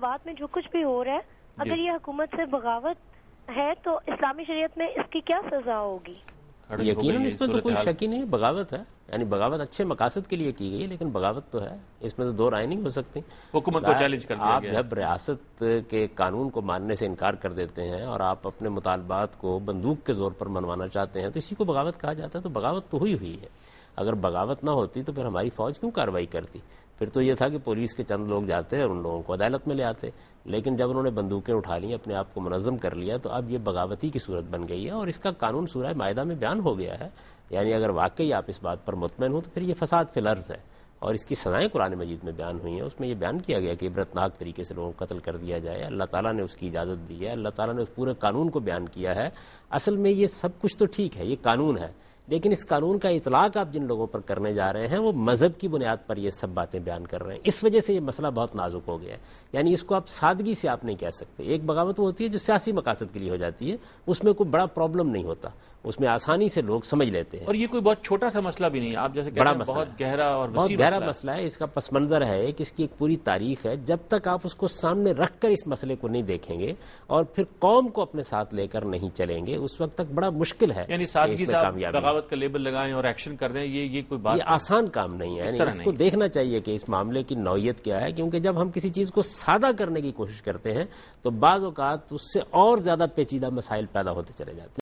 انتخابات میں جو کچھ بھی ہو رہا ہے، اگر یہ حکومت سے بغاوت ہے تو اسلامی شریعت میں اس کی کیا سزا ہوگی؟ یقیناً اس میں تو کوئی شک ہی نہیں، بغاوت ہے، یعنی بغاوت اچھے مقاصد کے لیے کی گئی ہے، لیکن بغاوت تو ہے، اس میں تو دو رائے نہیں ہو سکتی۔ حکومت کو چیلنج کر دیا آپ گیا۔ جب ریاست کے قانون کو ماننے سے انکار کر دیتے ہیں اور آپ اپنے مطالبات کو بندوق کے زور پر منوانا چاہتے ہیں تو اسی کو بغاوت کہا جاتا ہے۔ تو بغاوت تو ہوئی ہے۔ اگر بغاوت نہ ہوتی تو پھر ہماری فوج کیوں کارروائی کرتی؟ پھر تو یہ تھا کہ پولیس کے چند لوگ جاتے اور ان لوگوں کو عدالت میں لے آتے، لیکن جب انہوں نے بندوقیں اٹھا لی، اپنے آپ کو منظم کر لیا، تو اب یہ بغاوتی کی صورت بن گئی ہے اور اس کا قانون سورہ مائدہ میں بیان ہو گیا ہے۔ یعنی اگر واقعی آپ اس بات پر مطمئن ہوں تو پھر یہ فساد فی الارض ہے، اور اس کی سزائیں قرآن مجید میں بیان ہوئی ہیں۔ اس میں یہ بیان کیا گیا کہ عبرتناک طریقے سے لوگوں کو قتل کر دیا جائے، اللہ تعالیٰ نے اس کی اجازت دی ہے، اللہ تعالیٰ نے اس پورے قانون کو بیان کیا ہے۔ اصل میں یہ سب کچھ تو ٹھیک ہے، یہ قانون ہے، لیکن اس قانون کا اطلاق آپ جن لوگوں پر کرنے جا رہے ہیں وہ مذہب کی بنیاد پر یہ سب باتیں بیان کر رہے ہیں۔ اس وجہ سے یہ مسئلہ بہت نازک ہو گیا ہے، یعنی اس کو آپ سادگی سے آپ نہیں کہہ سکتے۔ ایک بغاوت وہ ہوتی ہے جو سیاسی مقاصد کے لیے ہو جاتی ہے، اس میں کوئی بڑا پرابلم نہیں ہوتا، اس میں آسانی سے لوگ سمجھ لیتے ہیں، اور یہ کوئی بہت چھوٹا سا مسئلہ بھی نہیں ہے، آپ جیسے کہہ رہے ہیں بہت گہرا اور بہت وسیع گہرا مسئلہ ہے۔ اس کا پس منظر ہے کہ اس کی ایک پوری تاریخ ہے، جب تک آپ اس کو سامنے رکھ کر اس مسئلے کو نہیں دیکھیں گے اور پھر قوم کو اپنے ساتھ لے کر نہیں چلیں گے، اس وقت تک بڑا مشکل ہے یعنی سادگی سے بغاوت کا لیبل لگائیں اور ایکشن کر دیں، یہ کوئی بات، یہ آسان کام نہیں ہے۔ یعنی اس کو دیکھنا چاہیے کہ اس معاملے کی نوعیت کیا ہے، کیونکہ جب ہم کسی چیز کو سادہ کرنے کی کوشش کرتے ہیں تو بعض اوقات اس سے اور زیادہ پیچیدہ مسائل پیدا ہوتے چلے جاتے ہیں۔